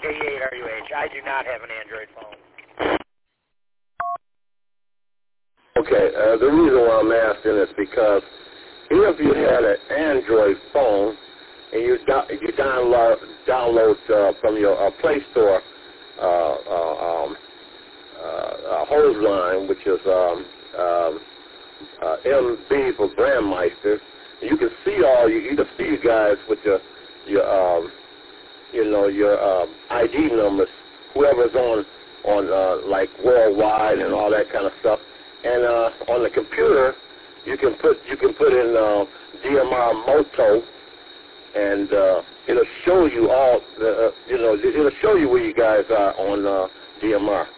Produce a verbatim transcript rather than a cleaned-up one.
J eight R U H. I do not have an Android phone. Okay, uh, the reason why I'm asking is because if you had an Android phone and you do- you download download uh, from your uh, Play Store uh, uh, um, uh, hose line, which is um, um, uh, M B for Brandmeister, you can see all you you can see you guys with your your um, you know your um, I D numbers, whoever's on on uh, like worldwide and all that kind of stuff. And uh, on the computer, you can put you can put in uh, D M R Moto, and uh, it'll show you all the uh, you know it'll show you where you guys are on uh, D M R.